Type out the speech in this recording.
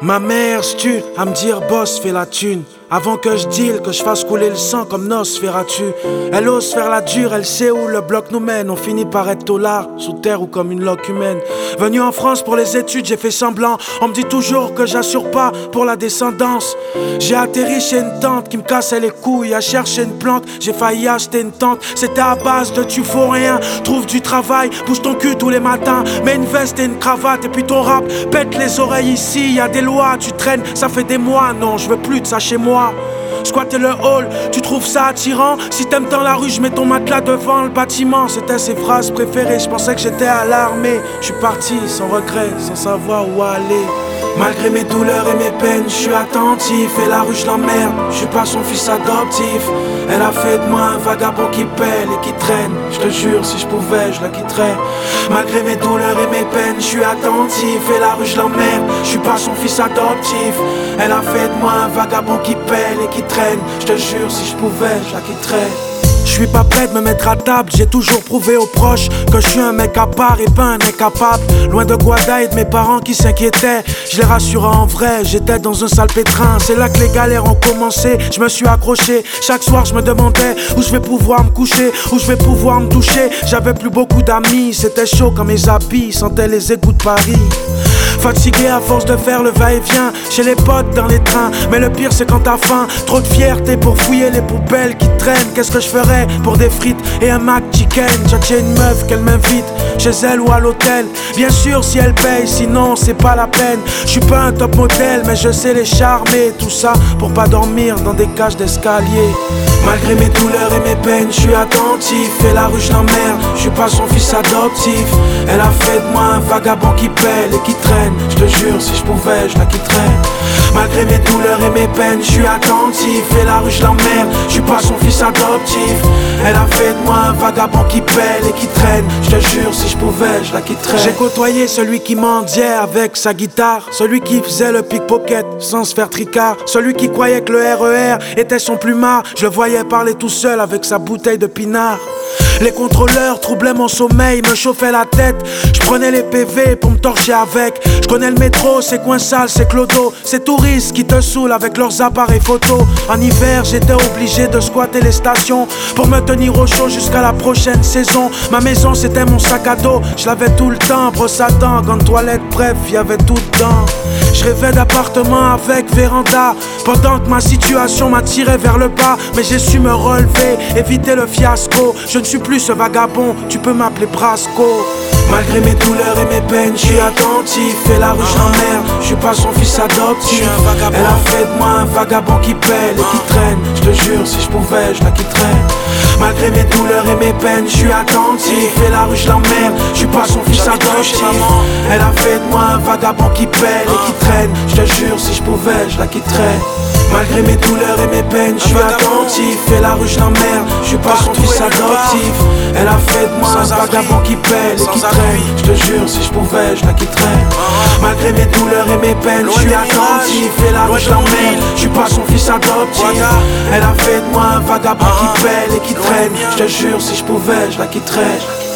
Ma mère stue à me dire boss fais la thune. Avant que je deal, que je fasse couler le sang comme Nosferatu. Elle ose faire la dure, elle sait où le bloc nous mène. On finit par être taulard, sous terre ou comme une loque humaine. Venu en France pour les études, j'ai fait semblant. On me dit toujours que j'assure pas pour la descendance. J'ai atterri chez une tante qui me cassait les couilles. À chercher une planque, j'ai failli acheter une tente. C'était à base de tu faux rien. Trouve du travail, bouge ton cul tous les matins. Mets une veste et une cravate et puis ton rap. Pète les oreilles ici, y a des lois, tu traînes, ça fait des mois. Non, je veux plus de ça chez moi. Squatter le hall, tu trouves ça attirant? Si t'aimes tant la rue, je mets ton matelas devant le bâtiment. C'était ses phrases préférées, je pensais que j'étais à l'armée. Je suis parti sans regret, sans savoir où aller. Malgré mes douleurs et mes peines, je suis attentif. Et la rue je l'emmerde, je suis pas son fils adoptif. Elle a fait de moi un vagabond qui pèle et qui traîne. Je te jure, si je pouvais, je la quitterais. Malgré mes douleurs et mes peines, je suis attentif. Et la rue je l'emmerde, je suis pas son fils adoptif. Elle a fait de moi un vagabond qui pèle et qui traîne. Je te jure, si je pouvais, je la quitterais. Je suis pas prêt de me mettre à table, j'ai toujours prouvé aux proches que je suis un mec à part et pas un incapable. Loin de Guada et de mes parents qui s'inquiétaient, je les rassurais en vrai, j'étais dans un sale pétrin. C'est là que les galères ont commencé, je me suis accroché. Chaque soir je me demandais où je vais pouvoir me coucher, où je vais pouvoir me toucher. J'avais plus beaucoup d'amis, c'était chaud quand mes habits sentaient les égouts de Paris. Fatigué à force de faire le va-et-vient chez les potes dans les trains. Mais le pire c'est quand t'as faim, trop de fierté pour fouiller les poubelles qui traînent. Qu'est-ce que je ferais pour des frites et un McChicken? J'ai une meuf qu'elle m'invite chez elle ou à l'hôtel. Bien sûr si elle paye, sinon c'est pas la peine. Je suis pas un top modèle mais je sais les charmer. Tout ça pour pas dormir dans des cages d'escalier. Malgré mes douleurs et mes peines, je suis attentif. Et la rue je l'emmerde, je suis pas son fils adoptif. Elle a fait de moi un vagabond qui pèle et qui traîne. Je te jure, si je pouvais, je la quitterais. Malgré mes douleurs et mes peines, je suis attentif. Et la rue je l'emmerde, je suis pas son fils adoptif. Elle a fait de moi un vagabond qui pèle et qui traîne. Je te jure, si je pouvais, je la quitterais. J'ai côtoyé celui qui mendiait avec sa guitare, celui qui faisait le pickpocket sans se faire tricard, celui qui croyait que le RER était son plumard. Je le voyais parler tout seul avec sa bouteille de pinard. Les contrôleurs troublaient mon sommeil, me chauffaient la tête. Je prenais les PV pour me torcher avec. Je connais le métro, c'est coin sale, c'est clodo. Ces touristes qui te saoulent avec leurs appareils photo. En hiver, j'étais obligé de squatter les stations pour me tenir au chaud jusqu'à la prochaine saison. Ma maison, c'était mon sac à dos. Je l'avais tout le temps, brosse à dents, gants de toilette, bref, y avait tout dedans. Je rêvais d'appartement avec véranda, pendant que ma situation m'attirait vers le bas. Mais j'ai su me relever, éviter le fiasco. Je ne suis plus ce vagabond, tu peux m'appeler Brasco. Malgré mes douleurs et mes peines, je suis attentif. Et la rue je l'emmerde, je suis pas son fils adoptif. Elle a fait de moi un vagabond qui pèle et qui traîne. Je te jure, si je pouvais, je la quitterais. Malgré mes douleurs et mes peines, je suis attentif. Et la rue je l'emmerde, je suis pas son fils adoptif. Elle a fait de moi un vagabond qui pèle et qui traîne. Je te jure, si je pouvais, je la quitterais. Malgré mes douleurs et mes peines, je suis attentif. Et la rue je l'emmerde, je suis pas son fils adoptif. Elle a fait de moi un vagabond qui pèle et qui traîne. Je te jure, si je pouvais, je la quitterais. Malgré mes douleurs et mes peines, je suis attentif. Et la rue je l'emmerde, je suis pas son fils adoptif. Elle a fait de moi un vagabond qui pèle et qui traîne. Je te jure, si je pouvais, je la quitterais.